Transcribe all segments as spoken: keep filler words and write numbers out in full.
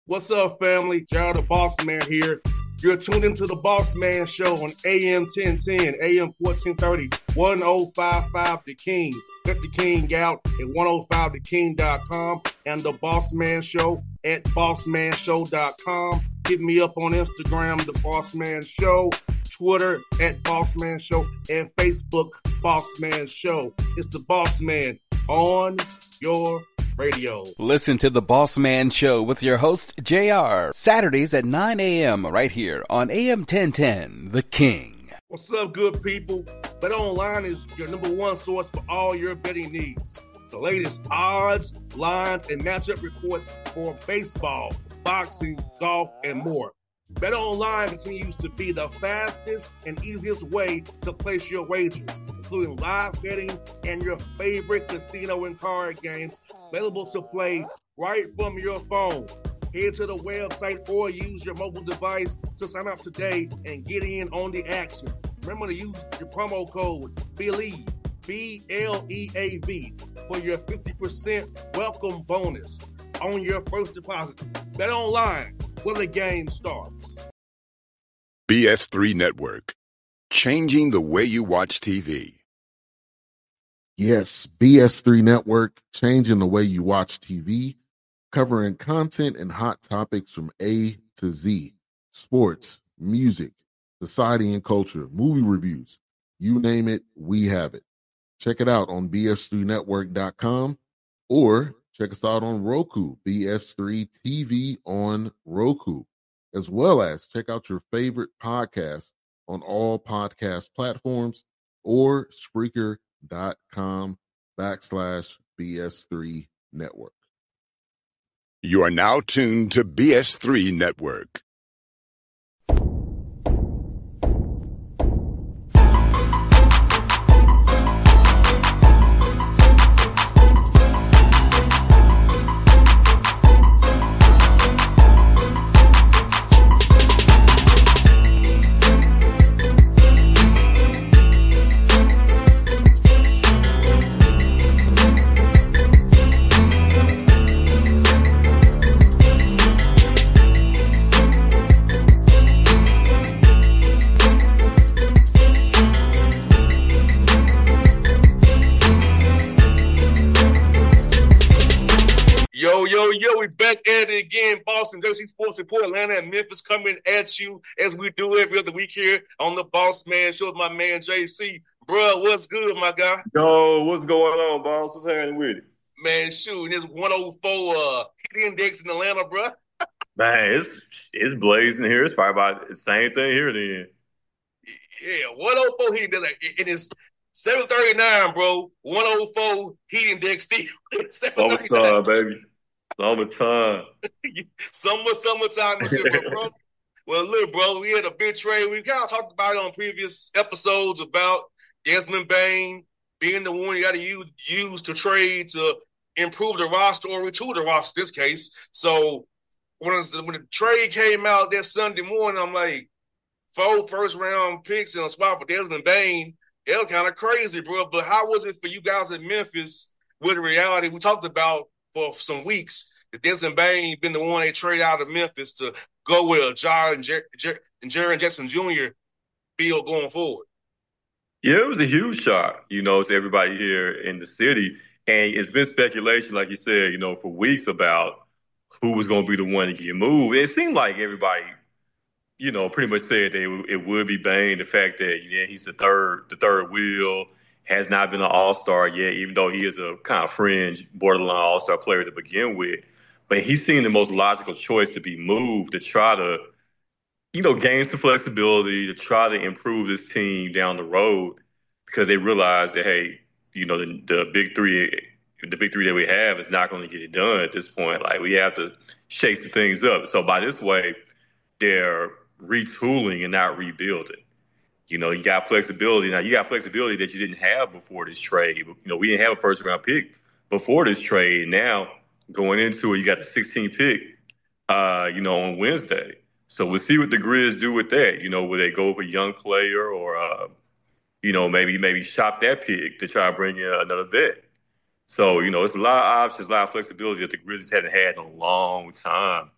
What's up, family? Gerald the Boss Man here. You're tuned into the Boss Man Show on A M ten ten, A M fourteen thirty, ten fifty-five The King. Let the King out at ten fifty the king dot com and the Boss Man Show at boss man show dot com. Hit me up on Instagram, The Boss Man Show, Twitter at Boss Man Show, and Facebook, Boss Man Show. It's the Boss Man on your radio. Listen to The Boss Man Show with your host, J R, Saturdays at nine a.m. right here on A M ten ten, The King. What's up, good people? BetOnline is your number one source for all your betting needs. The latest odds, lines, and matchup reports for baseball, boxing, golf, and more. BetOnline continues to be the fastest and easiest way to place your wagers, including live betting and your favorite casino and card games available to play right from your phone. Head to the website or use your mobile device to sign up today and get in on the action. Remember to use your promo code BELIEVE, B L E A V, for your fifty percent welcome bonus on your first deposit. BetOnline, where the game starts. B S three Network, changing the way you watch T V. Yes, B S three Network, changing the way you watch T V, covering content and hot topics from A to Z, sports, music, society and culture, movie reviews, you name it, we have it. Check it out on B S three network dot com or check us out on Roku, B S three T V on Roku, as well as check out your favorite podcasts on all podcast platforms or Spreaker.com backslash BS3 Network. You are now tuned to B S three Network. Again, Boston, Jersey Sports Report, Atlanta, and Memphis coming at you as we do every other week here on the Boss Man Show with my man J C. Bruh, what's good, my guy? Yo, what's going on, boss? What's happening with it? Man, shoot, this one oh four uh, heat index in Atlanta, bruh. Man, it's it's blazing here. It's probably about the same thing here then. Yeah, one oh four heat index. It is seven thirty-nine, bro. one oh four heat index still. Summertime, baby. Summertime. Summer, summertime. Bro. Well, look, bro, we had a big trade. We kind of talked about it on previous episodes about Desmond Bane being the one you got to use, use to trade to improve the roster or retool the roster in this case. So when, when the trade came out that Sunday morning, I'm like, four first-round picks in a spot for Desmond Bane. It was kind of crazy, bro. But how was it for you guys in Memphis with the reality we talked about for some weeks that Desmond Bane been the one they trade out of Memphis to go with Jar and, Jer- Jer- and Jaren Jackson Junior field going forward? Yeah, it was a huge shock, you know, to everybody here in the city. And it's been speculation, like you said, you know, for weeks about who was going to be the one to get moved. It seemed like everybody, you know, pretty much said that it would be Bane. The fact that, yeah, he's the third, the third wheel, has not been an all-star yet, even though he is a kind of fringe, borderline all-star player to begin with. But he seemed the most logical choice to be moved to try to, you know, gain some flexibility, to try to improve this team down the road, because they realize that, hey, you know, the, the big three, the big three that we have is not going to get it done at this point. Like, we have to shake some things up. So by this way, they're retooling and not rebuilding. You know, you got flexibility. Now, you got flexibility that you didn't have before this trade. You know, we didn't have a first-round pick before this trade. Now, going into it, you got the sixteenth pick, uh, you know, on Wednesday. So we'll see what the Grizz do with that. You know, will they go for a young player or, uh, you know, maybe maybe shop that pick to try to bring in another vet. So, you know, it's a lot of options, a lot of flexibility that the Grizzlies hadn't had in a long time.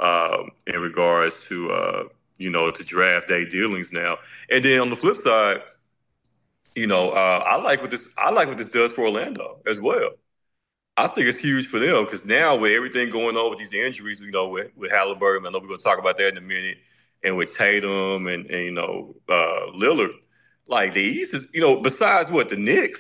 um, in regards to, uh, you know, to draft day dealings now. And then on the flip side, you know, uh, I like what this I like what this does for Orlando as well. I think it's huge for them because now with everything going on with these injuries, you know, with, with Halliburton, I know we're going to talk about that in a minute, and with Tatum and, and you know, uh, Lillard, like the East is, you know, besides what, the Knicks,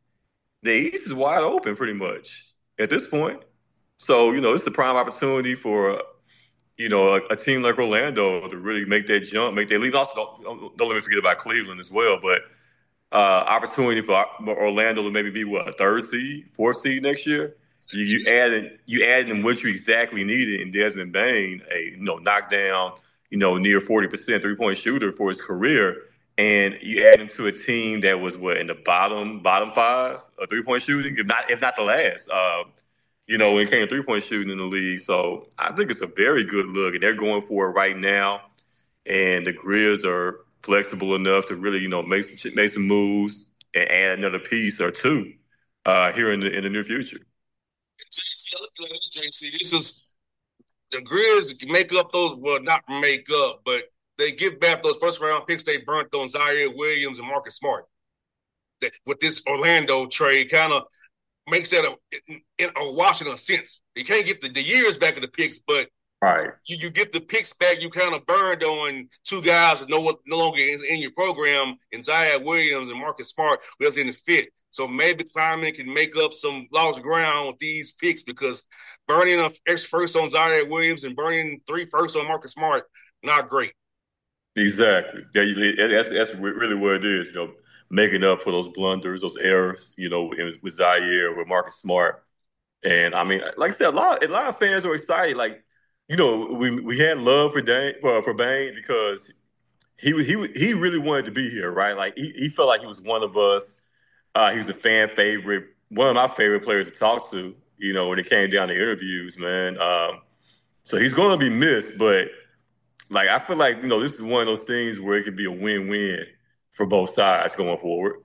the East is wide open pretty much at this point. So, you know, it's the prime opportunity for, you know, a, a team like Orlando to really make that jump, make that leap. Also, don't, don't let me forget about Cleveland as well, but Uh, opportunity for Orlando to maybe be what, a third seed, fourth seed next year. You, you add you add in what you exactly needed in Desmond Bane, a you know knockdown, you know near forty percent three point shooter for his career, and you add him to a team that was what in the bottom bottom five of three point shooting, if not if not the last. Uh, you know, when it came to three point shooting in the league, so I think it's a very good look, and they're going for it right now. And the Grizz are flexible enough to really, you know, make some make some moves and add another piece or two uh, here in the in the near future. J C, I look at this, J C. This is the Grizz make up those, well, not make up, but they give back those first round picks they burnt on Zaire Williams and Marcus Smart. That with this Orlando trade, kind of makes that a, in a Washington sense. You can't get the, the years back of the picks, but right. You, you get the picks back. You kind of burned on two guys that no, no longer is in your program, in Zaire Williams and Marcus Smart, who else didn't fit. So maybe Kleiman can make up some lost ground with these picks because burning an extra first on Zaire Williams and burning three firsts on Marcus Smart, not great. Exactly. That's, that's really what it is, you know, making up for those blunders, those errors, you know, with Zaire, with Marcus Smart. And, I mean, like I said, a lot, a lot of fans are excited, like, you know, we we had love for Dane, for, for Bane because he he he really wanted to be here, right? Like he, he felt like he was one of us. Uh, he was a fan favorite, one of my favorite players to talk to. You know, when it came down to interviews, man. Um, so he's going to be missed, but like I feel like you know this is one of those things where it could be a win-win for both sides going forward.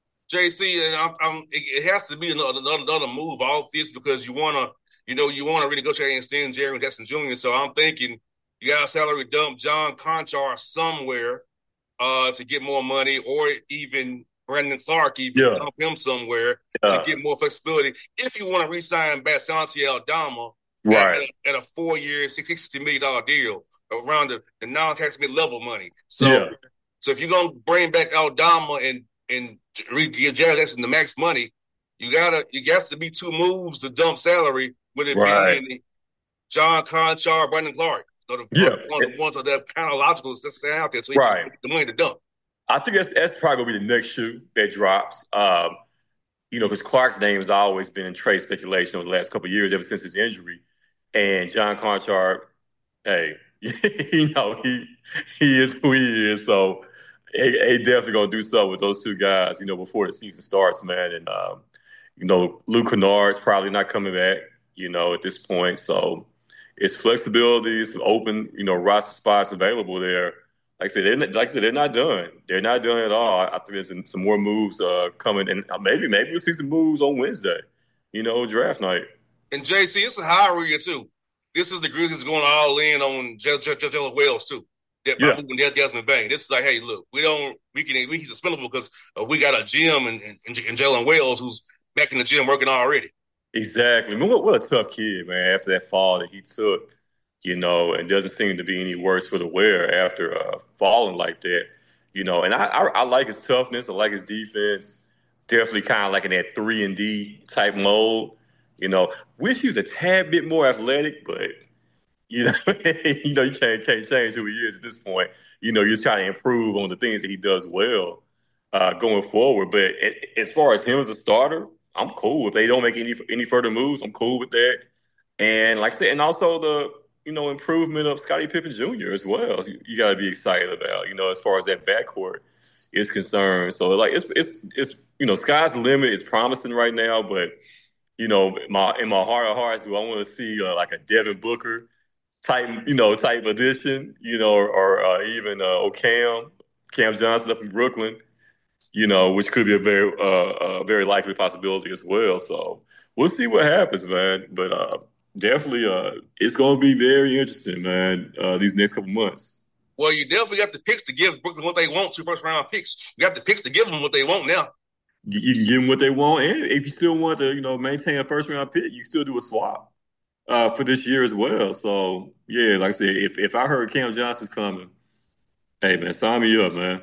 J C, and I'm, I'm, it has to be another another move off this because you want to. You know, you want to renegotiate and extend Jaren Jackson Junior So I'm thinking you got to salary dump John Konchar somewhere uh, to get more money, or even Brandon Clark, even yeah. dump him somewhere yeah. to get more flexibility. If you want to re-sign back Santi Aldama right. at, at a four-year, sixty million dollars deal around the, the non-tax mid-level money. So, yeah. so if you're going to bring back Aldama and and give Jaren Jackson the max money, you gotta you got to be two moves to dump salary. With it right. being John Konchar, Brandon Clark. So the, yeah. one of the ones that kind of logical is to stay out there so he right. can get the money to dump. I think that's, that's probably going to be the next shoe that drops. Um, you know, because Clark's name has always been in trade speculation over the last couple of years, ever since his injury. And John Konchar, hey, you know, he he is who he is. So he, he definitely going to do stuff with those two guys, you know, before the season starts, man. And, um, you know, Luke Kennard's probably not coming back. You know, at this point. So it's flexibility, some open, you know, roster spots available there. Like I said, they're not, like I said, they're not done. They're not done at all. I think there's some, some more moves uh, coming, and maybe maybe we'll see some moves on Wednesday. You know, draft night. And J C, it's a high year too. This is the Grizzlies going all in on Jalen Wells too. That by yeah. moving Desmond Bane. This is like, hey, look, we don't we can we can suspendable because uh, we got a Jim and, and, and Jalen Wells who's back in the gym working already. Exactly. I mean, what, what a tough kid, man, after that fall that he took, you know, and doesn't seem to be any worse for the wear after uh, falling like that, you know. And I, I, I like his toughness. I like his defense. Definitely kind of like in that three and D type mode, you know. Wish he was a tad bit more athletic, but, you know, you know, you can't, can't change who he is at this point. You know, you're trying to improve on the things that he does well uh, going forward. But as far as him as a starter, I'm cool. If they don't make any any further moves, I'm cool with that. And like I said, and also the, you know, improvement of Scottie Pippen Junior as well. You, you got to be excited about, you know, as far as that backcourt is concerned. So like it's it's it's you know, sky's the limit. It's promising right now, but you know, my in my heart of hearts, do I want to see uh, like a Devin Booker type, you know, type addition, you know, or, or uh, even uh, oh, Cam Cam Johnson up in Brooklyn. You know, which could be a very, uh, a very likely possibility as well. So we'll see what happens, man. But uh, definitely. Uh, it's going to be very interesting, man. Uh, these next couple months. Well, you definitely got the picks to give Brooklyn what they want to first round picks. You got the picks to give them what they want now. You, you can give them what they want, and if you still want to, you know, maintain a first round pick, you still do a swap uh, for this year as well. So yeah, like I said, if if I heard Cam Johnson's coming, hey man, sign me up, man.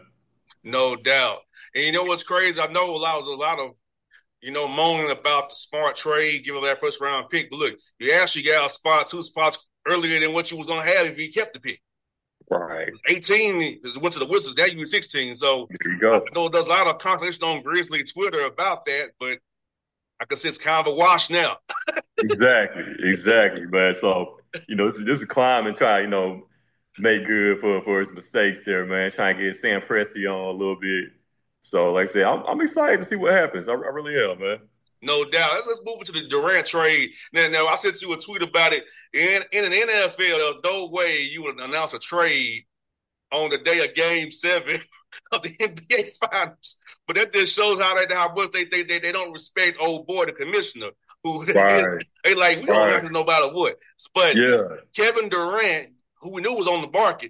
No doubt. And you know what's crazy? I know a lot was a lot of you know moaning about the smart trade, giving that first round pick. But look, you actually got a spot, two spots earlier than what you was gonna have if you kept the pick. Right. eighteen went to the Wizards. Now you were sixteen. So there you go. I know there's a lot of conversation on Grizzly Twitter about that, but I guess it's kind of a wash now. exactly, exactly, man. So you know, this is this is climb and try, you know, make good for for his mistakes there, man. Trying to get Sam Presti on a little bit. So, like I said, I'm, I'm excited to see what happens. I, I really am, man. No doubt. Let's, let's move into the Durant trade. Now, now, I sent you a tweet about it. In, in an N F L, there's no way you would announce a trade on the day of Game Seven of the N B A Finals. But that just shows how they how much they they they, they don't respect old boy the commissioner. Who right. they like we don't right. announce it no matter what. But yeah. Kevin Durant, who we knew was on the market,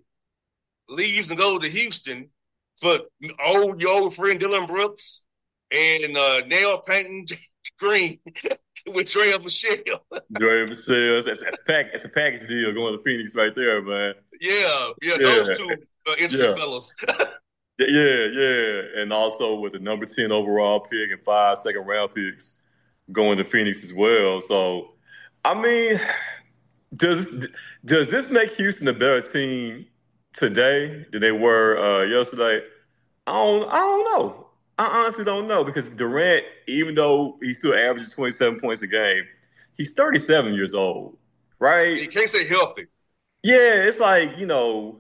leaves and goes to Houston for old your old friend Dylan Brooks and uh, nail painting Green with Dre Michelle. Dre Michelle, that's, that's, a pack, that's a package deal going to Phoenix right there, man. Yeah, yeah, yeah. Those two uh, interesting yeah. fellas. yeah, yeah, and also with the number ten overall pick and five second round picks going to Phoenix as well. So, I mean, does does this make Houston a better team today than they were uh, yesterday? I don't, I don't know. I honestly don't know because Durant, even though he still averages twenty-seven points a game, he's thirty-seven years old, right? He can't stay healthy. Yeah, it's like, you know,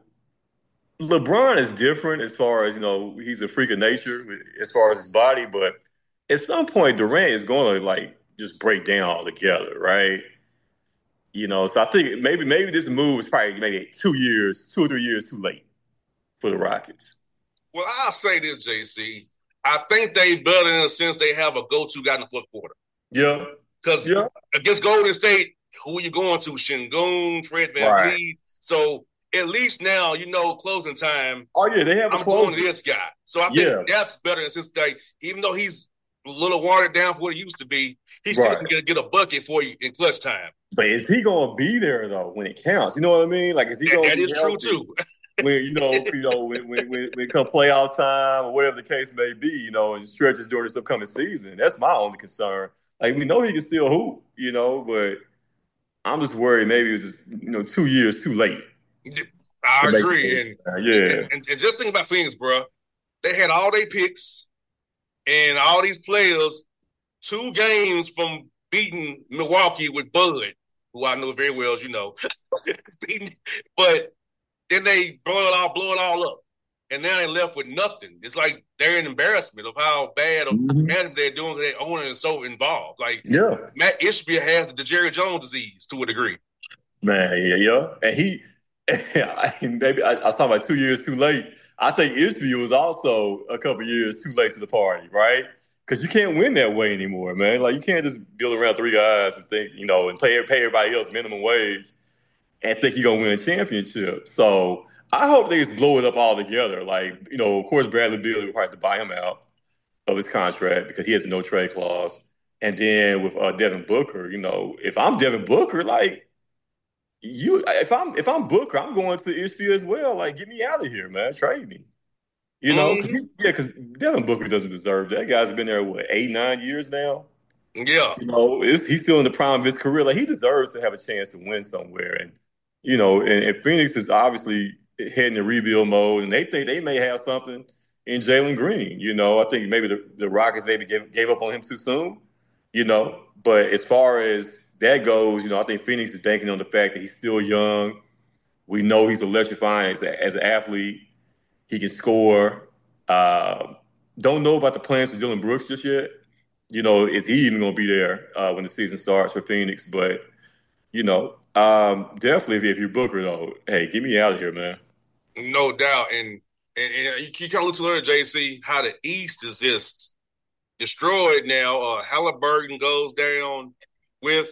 LeBron is different as far as, you know, he's a freak of nature as far as his body, but at some point Durant is going to, like, just break down altogether, right? You know, so I think maybe maybe this move is probably maybe two years, two or three years too late for the Rockets. Well, I'll say this, J C. I think they better in a sense they have a go-to guy in the fourth quarter. Yeah. Because yeah. against Golden State, who are you going to? Şengün, Fred VanVleet. Right. So at least now, you know, closing time. Oh, yeah, they have a I'm closer. going to this guy. So I think yeah. that's better in a sense that even though he's a little watered down for what he used to be, he still right. can get, get a bucket for you in clutch time. But is he going to be there, though, when it counts? You know what I mean? Like, is he going to That be is healthy? true, too. when you know, you know, when when when, when come playoff time or whatever the case may be, you know, and stretches during this upcoming season. That's my only concern. Like we know he can still hoop, you know, but I'm just worried maybe it was just you know two years too late. I agree, and uh, yeah, and, and, and just think about Phoenix, bro. They had all their picks and all these players, two games from beating Milwaukee with Bud, who I know very well, as you know, but. Then they blow it all, blow it all up, and now they're left with nothing. It's like they're an embarrassment of how bad of mm-hmm. management they're doing. Their owner is so involved. Like yeah, Matt Ishbia has the Jerry Jones disease to a degree. Man, yeah, yeah, and he, maybe I, I was talking about two years too late. I think Ishbia was also a couple years too late to the party, right? Because you can't win that way anymore, man. Like you can't just build around three guys and think, you know, and pay pay everybody else minimum wage. And think you're going to win a championship. So I hope they just blow it up all together. Like, you know, of course, Bradley Beal will probably have to buy him out of his contract because he has a no trade clause. And then with uh, Devin Booker, you know, if I'm Devin Booker, like, you, if I'm if I'm Booker, I'm going to Ishbia as well. Like, get me out of here, man. Trade me. You know, cause he, yeah, because Devin Booker doesn't deserve that. That guy's been there, what, eight, nine years now? Yeah. You know, it's, he's still in the prime of his career. Like, he deserves to have a chance to win somewhere. And, you know, and, and Phoenix is obviously heading to rebuild mode, and they think they may have something in Jalen Green. You know, I think maybe the, the Rockets maybe gave, gave up on him too soon, you know. But as far as that goes, you know, I think Phoenix is banking on the fact that he's still young. We know he's electrifying as, a, as an athlete. He can score. Uh, don't know about the plans for Dylan Brooks just yet. You know, is he even going to be there uh, when the season starts for Phoenix? But, you know, Um, definitely, if, if you're Booker, though, hey, get me out of here, man. No doubt. And, and, and you kind of look to learn, J C, how the East is just destroyed now. Uh, Halliburton goes down with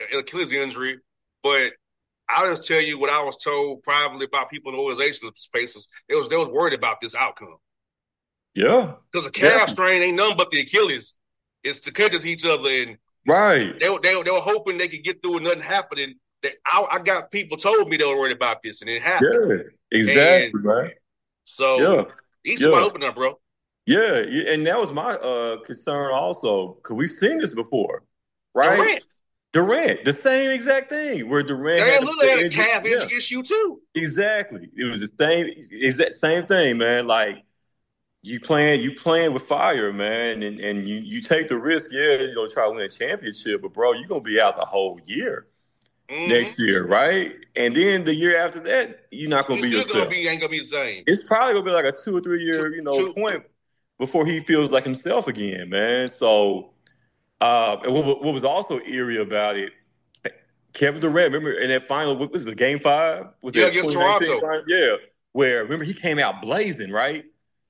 an Achilles injury, but I'll just tell you what I was told privately by people in the organization spaces. They was they was worried about this outcome. Yeah, because a calf yeah. strain ain't nothing but the Achilles. It's to connect to each other, and right. They, they they were hoping they could get through and nothing happening. That I, I got people told me they were worried about this, and it happened. Yeah, exactly, and right. So yeah, he's yeah. wide open up, bro. Yeah, and that was my uh, concern also, because we've seen this before, right? Durant. Durant, the same exact thing where Durant They had, literally had a injury. calf injury yeah. issue too. Exactly, it was the same. Exact same thing, man. Like you playing, you playing with fire, man, and and you you take the risk. Yeah, you know, try to win a championship, but bro, you're gonna be out the whole year mm-hmm. next year, right? And then the year after that, you're not gonna it's be yourself. Gonna be, ain't gonna be the same. It's probably gonna be like a two or three year, you know, two, point before he feels like himself again, man. So, uh, and what, what was also eerie about it, Kevin Durant, remember in that final, what was it, game five? Was yeah, that against Toronto. Final? Yeah, where, remember, he came out blazing, right?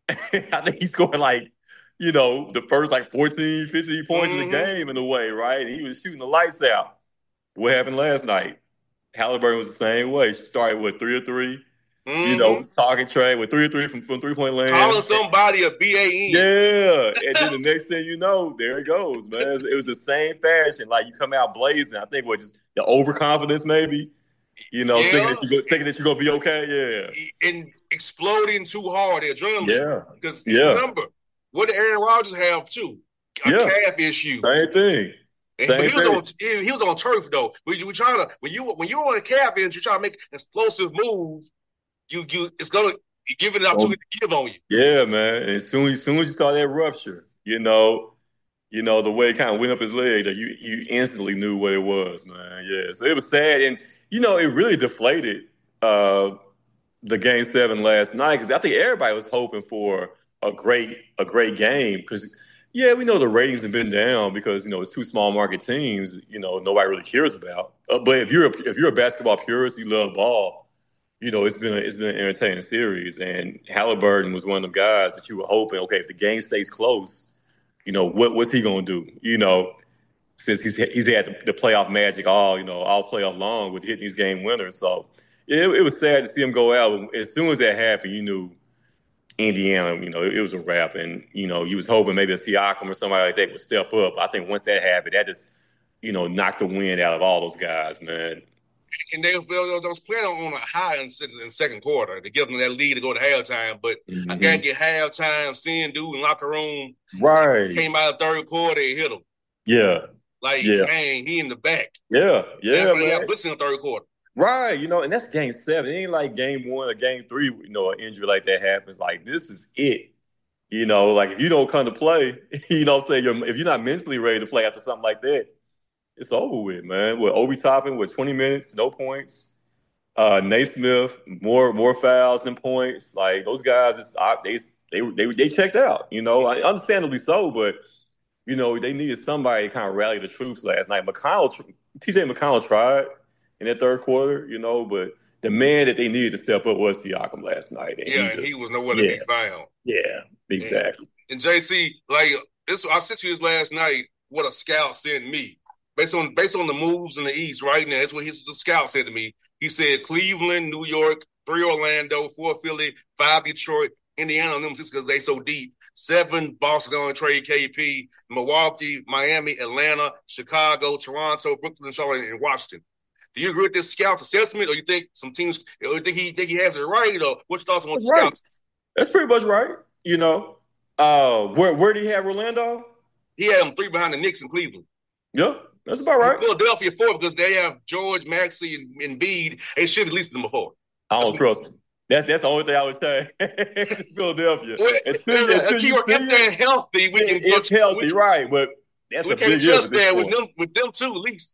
I think he scored like, you know, the first like fourteen, fifteen points mm-hmm. in the game in a way, right? And he was shooting the lights out. What happened last night? Halliburton was the same way. She started with three or three. Mm-hmm. You know, talking trade with three or three from, from three-point land. Calling somebody a B A N. Yeah. And then the next thing you know, there it goes, man. It was, it was the same fashion. Like, you come out blazing. I think what, just the overconfidence maybe? You know, yeah. thinking, that you're, thinking that you're going to be okay? Yeah. And exploding too hard, the adrenaline. Yeah. Because yeah. remember, what did Aaron Rodgers have, too? A yeah. calf issue. Same thing. And, Same but he was, thing. on, he was on turf, though. When you were trying to, when you when you're on a calf injury, you're trying to make an explosive move. You you it's gonna give it an opportunity oh, to give on you. Yeah, man. And as soon as soon as you start that rupture, you know, you know, the way it kind of went up his leg, that you you instantly knew what it was, man. Yeah. So it was sad, and you know, it really deflated uh, the game seven last night, because I think everybody was hoping for a great a great game, because yeah, we know the ratings have been down because, you know, it's two small market teams, you know, nobody really cares about. Uh, but if you're a, if you're a basketball purist, you love ball. You know, it's been a, it's been an entertaining series, and Halliburton was one of the guys that you were hoping, okay, if the game stays close, you know, what what's he gonna do? You know, since he's he's had the, the playoff magic all you know all playoff long with hitting these game winners. So it, it was sad to see him go out. As soon as that happened, you knew Indiana, you know, it, it was a wrap, and you know, you was hoping maybe a Siakam or somebody like that would step up. I think once that happened, that just, you know, knocked the wind out of all those guys, man. And they, they, they was playing on a high in the second quarter to give them that lead to go to halftime. But mm-hmm. I can't get halftime, seeing dude in locker room. Right. Came out of the third quarter and hit him. Yeah. Like, yeah. dang, he in the back. Yeah. Yeah. That's when he got blitzed in the third quarter. Right. You know, and that's game seven. It ain't like game one or game three, you know, an injury like that happens. Like, this is it. You know, like if you don't come to play, you know what I'm saying? You're, if you're not mentally ready to play after something like that, it's over with, man. With Obi Toppin with twenty minutes, no points. Uh, Naismith, more more fouls than points. Like those guys, it's, they they they they checked out. You know, understandably so, but you know they needed somebody to kind of rally the troops last night. McConnell, T J McConnell tried in that third quarter, you know, but the man that they needed to step up was Siakam last night. And yeah, he, just, he was nowhere to yeah, be found. Yeah, exactly. And, and J C, like this, I sent you this last night. What a scout sent me. Based on based on the moves in the East right now, that's what his the scout said to me. He said Cleveland, New York, three Orlando, four Philly, five Detroit, Indiana, and them just because they so deep. Seven Boston on trade K P, Milwaukee, Miami, Atlanta, Chicago, Toronto, Brooklyn, Charlotte, and Washington. Do you agree with this scout assessment, or you think some teams, or you think he think he has it right, or what's your thoughts on the right. scouts? That's pretty much right. You know, uh, where where did he have Orlando? He had them three behind the Knicks in Cleveland. Yeah. That's about right. Philadelphia four because they have George, Maxey, and, and Embiid. They should at least number four. I don't trust them. That's that's the only thing I would say. Philadelphia. Well, until, uh, until you if they're healthy, we can. It's healthy, we, right? But that's we a can't big trust that with point. them. With them too, at least.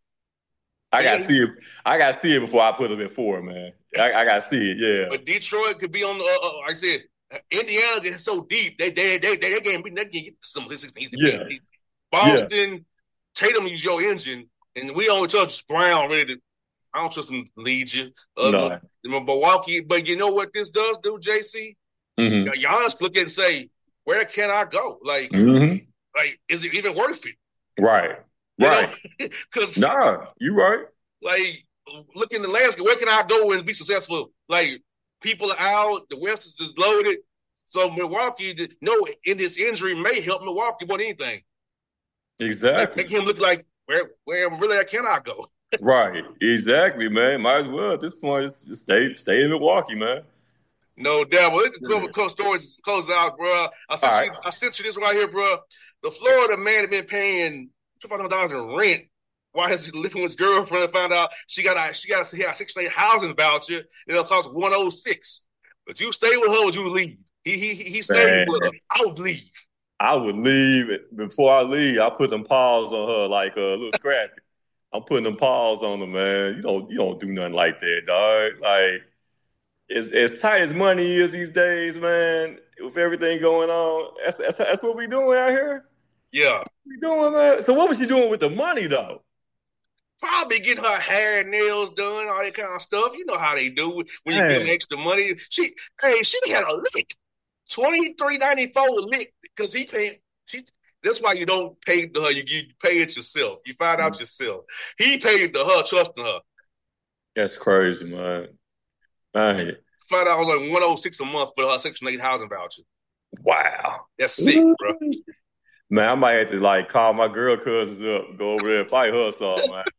I gotta see it. I gotta see it before I put them at four, man. I, I gotta see it. Yeah. But Detroit could be on the. Uh, uh, like I said, Indiana is so deep. They they they they, they can't be. They can get some sixteen. Yeah. Boston, yeah. Tatum is your engine. And we only trust Brown, really. To, I don't trust him to lead you. Uh, no. Milwaukee. But you know what this does do, J C? Mm-hmm. Giannis look at it and say, where can I go? Like, mm-hmm. like, is it even worth it? Right. You Right. Because nah, you right. Like, look in the landscape. Where can I go and be successful? Like, people are out. The West is just loaded. So Milwaukee, no, in this injury may help Milwaukee more than anything. Exactly. Make him look like where where really can I go? Right. Exactly, man. Might as well at this point just stay stay in Milwaukee, man. No doubt. Well, it's a couple stories to close out, bro. I sent All you. right. I sent you this right here, bro. The Florida man had been paying two hundred dollars in rent while he's living with his girlfriend. Found out she got a she got a Section eight housing voucher. It'll cost one oh six. But you stay with her, or would you leave? He he he stayed Man. with her. I would leave. I would leave. Before I leave, I put them paws on her like a little scrappy. I'm putting them paws on her, man. You don't you don't do nothing like that, dog. Like as as tight as money is these days, man. With everything going on, that's that's, that's what we doing out here. Yeah, what we doing, man. So what was she doing with the money, though? Probably getting her hair and nails done, all that kind of stuff. You know how they do when you Hey. get extra money. She, hey, she had a lick, twenty three ninety four lick, because he paid. She. That's why you don't pay to her. You, you pay it yourself. You find out yourself. He paid to her, trusting her. That's crazy, man. Man. Find out like one oh six a month for her Section eight housing voucher. Wow. That's sick, bro. Man, I might have to like call my girl cousins up, go over there and fight her or something, man.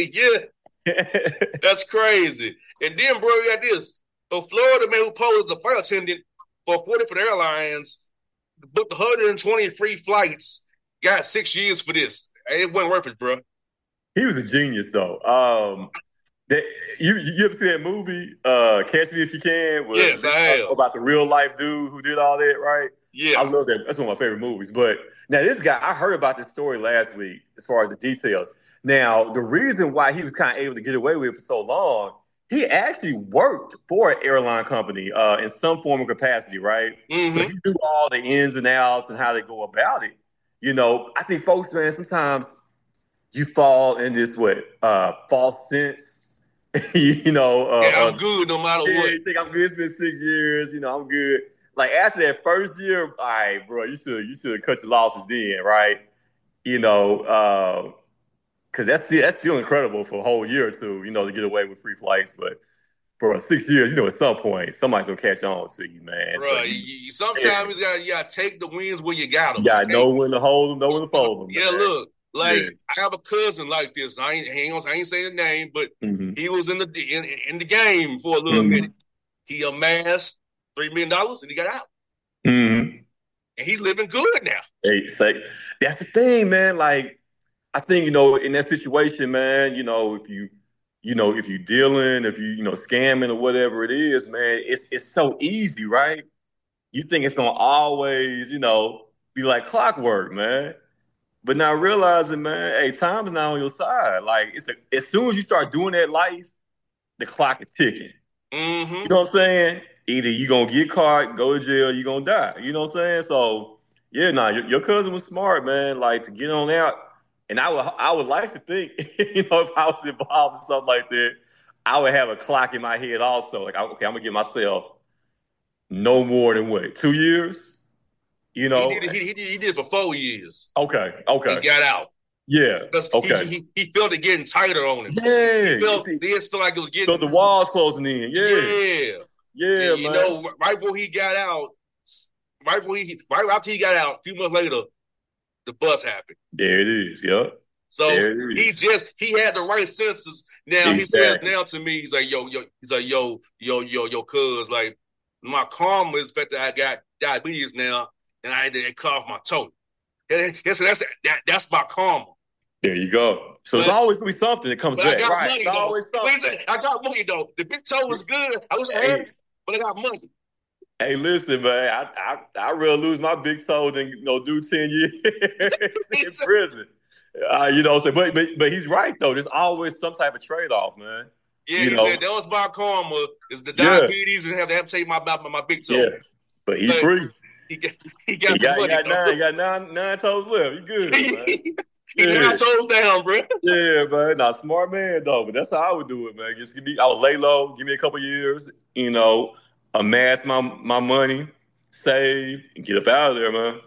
Yeah, that's crazy. And then, bro, you got this. A Florida man who posed as a flight attendant for forty for the airlines, booked one hundred twenty free flights, got six years for this. It wasn't worth it, bro. He was a genius, though. Um, that you you ever see that movie, uh, Catch Me If You Can? With, Yes, I have. About the real life dude who did all that, right? Yeah. I love that. That's one of my favorite movies. But now this guy, I heard about this story last week as far as the details. Now, the reason why he was kind of able to get away with it for so long, he actually worked for an airline company uh, in some form of capacity, right? Mm-hmm. But he knew all the ins and outs and how they go about it. You know, I think folks, man, sometimes you fall in this, what, uh, false sense. you know. Uh, yeah, I'm uh, good no matter yeah, what. You think I'm good? It's been six years. You know, I'm good. Like, after that first year, all right, bro, you should you should have cut your losses then, right? You know, uh, because that's, that's still incredible for a whole year or two, you know, to get away with free flights. But for six years, you know, at some point, somebody's going to catch on to you, man. Bro, so you, you, sometimes yeah. you got you got to take the wins where you got them. You got to know when to hold them, know when to fold them. Yeah, man. look, like, yeah. I have a cousin like this. I ain't, I ain't, I ain't saying the name, but mm-hmm. he was in the in, in the game for a little mm-hmm. minute. He amassed three million dollars and he got out. Mm-hmm. And he's living good now. Hey, say, that's the thing, man. Like, I think, you know, in that situation, man, you know, if you, you know, if you're dealing, if you, you know, scamming or whatever it is, man, it's it's so easy, right? You think it's gonna always, you know, be like clockwork, man. But now realizing, man, hey, time's not on your side. Like, it's a, as soon as you start doing that life, the clock is ticking. Mm-hmm. You know what I'm saying? Either you gonna get caught, go to jail, you gonna die. You know what I'm saying? So yeah, nah, your, your cousin was smart, man. Like, to get on out, and I would I would like to think, you know, if I was involved in something like that, I would have a clock in my head also. Like, okay, I'm gonna give myself no more than what, two years? You know, he did, he, he, did, he did it for four years. Okay, okay. He got out. Yeah. Because okay. he, he, he felt it getting tighter on him. Yeah. He felt, he did feel like it was getting. So the walls closing in. Yeah. Yeah. Yeah, and, you man. know, right before he got out, right before he, right after he got out, a few months later, the bus happened. There it is. Yep. So he just he had the right senses. Now exactly. He says now to me, he's like, yo, yo, he's like, yo, yo, yo, yo, cuz, like, my karma is the fact that I got diabetes now, and I had to cut off my toe. And that's that's that, that's my karma. There you go. So but, it's always gonna be something that comes but back. I got right. money, it's though. always something. I got money though. The big toe was good. I was hurt, but I got money. Hey, listen, man. I I I rather lose my big toe than you know do ten years in prison. Uh, you know, so but, but but he's right though. There's always some type of trade off, man. Yeah, you he know? said that was my karma. Is the diabetes yeah. and have to amputate my, my my big toe. Yeah, but he's but free. He got he got, he got, money, he got nine. He got nine nine toes left. You good, man? he yeah. nine toes down, bro. Yeah, man. Not smart man though, but that's how I would do it, man. Just give me. I would lay low. Give me a couple years. You know, amass my my money, save, and get up out of there, man.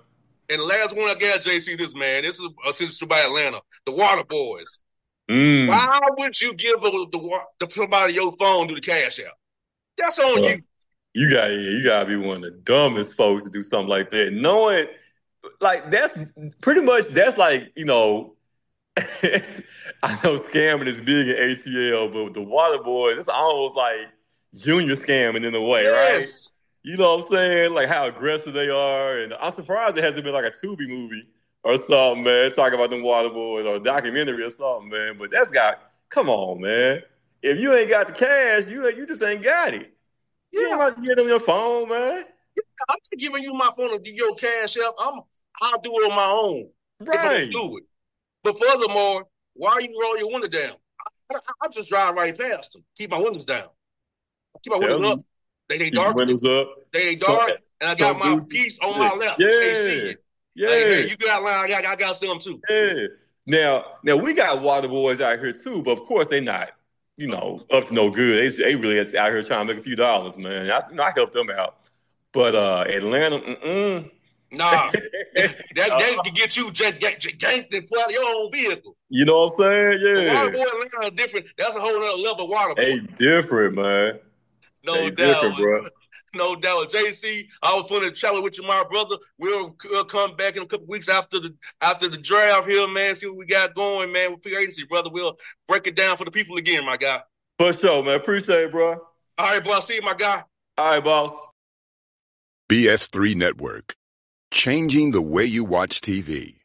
And the last one I got, J C, this, man, this is essentially by Atlanta, the Water Boys. Mm. Why would you give a, the, the somebody your phone to the cash out? That's on well, you. You got you got to be one of the dumbest folks to do something like that. Knowing, like, that's pretty much, that's like, you know, I know scamming is big in A T L, but with the Water Boys, it's almost like junior scamming in a way, yes. right? You know what I'm saying? Like how aggressive they are. And I'm surprised there hasn't been like a Tubi movie or something, man, talking about them Water Boys or a documentary or something, man. But that's got, come on, man. If you ain't got the cash, you you just ain't got it. You Yeah. ain't about to get them your phone, man. Yeah, I'm not giving you my phone to do your cash out. I'm, I'll do it on my own. Right. If I do it. But furthermore, why you roll your window down? I, I, I just drive right past them. Keep my windows down. Keep my windows Tell up. me. They they Keep dark. the windows up. They dark. So, and I got so my boots. piece on Yeah. my left. Yeah. They see it. Yeah. Hey, hey, you got line. I got, I got some too. Yeah. Now, now we got Water Boys out here too, but of course they not, you know, up to no good. They, they really out here trying to make a few dollars, man. I, you know, I help them out. But uh, Atlanta, mm-mm. Nah, that that can get you just ganked and put out your own vehicle. You know what I'm saying? Yeah. The Water Boy Atlanta are different. That's a whole other level of Water Boy. They different, man. No they doubt, different, bro. No doubt. J C, I was going to travel with you, my brother. We'll, we'll come back in a couple weeks after the after the draft here, man. See what we got going, man, with free agency, brother. We'll break it down for the people again, my guy. For sure, man. Appreciate it, bro. All right, boss. See you, my guy. All right, boss. B S three Network. Changing the way you watch T V.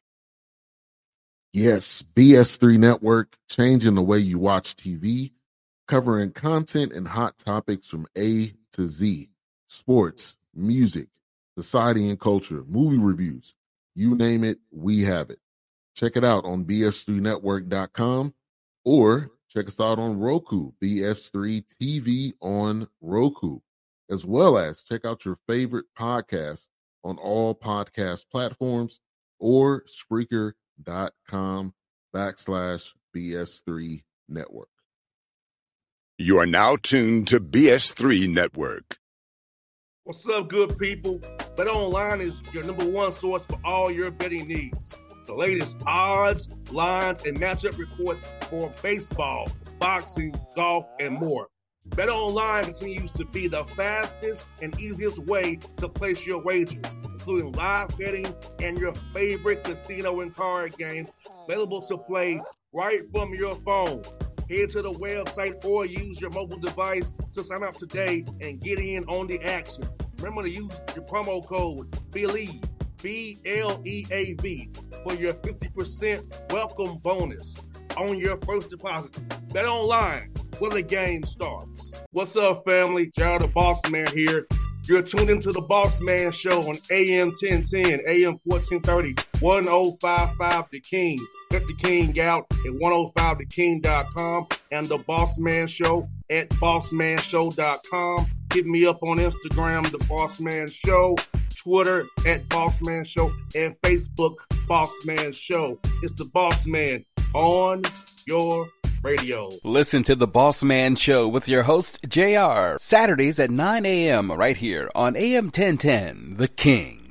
Yes, B S three Network, changing the way you watch T V, covering content and hot topics from A to Z. Sports, music, society and culture, movie reviews. You name it, we have it. Check it out on B S three network dot com or check us out on Roku, B S three T V on Roku, as well as check out your favorite podcast on all podcast platforms or Spreaker.com backslash BS3 Network. You are now tuned to B S three Network. What's up, good people? BetOnline is your number one source for all your betting needs. The latest odds, lines, and matchup reports for baseball, boxing, golf, and more. BetOnline continues to be the fastest and easiest way to place your wagers, including live betting and your favorite casino and card games available to play right from your phone. Head to the website or use your mobile device to sign up today and get in on the action. Remember to use your promo code BELIEVE, B L E A V, for your fifty percent welcome bonus on your first deposit. Bet online where the game starts. What's up, family? Gerald the Boss Man here. You're tuned into the Boss Man Show on A M ten ten, A M fourteen thirty, ten fifty-five The King. Check The King out at ten fifty the king dot com and the Boss Man Show at boss man show dot com. Hit me up on Instagram, The Boss Man Show, Twitter at Boss Man Show, and Facebook, Boss Man Show. It's the Boss Man on your radio. Listen to The Boss Man Show with your host, J R, Saturdays at nine a.m. right here on A M ten ten, The King.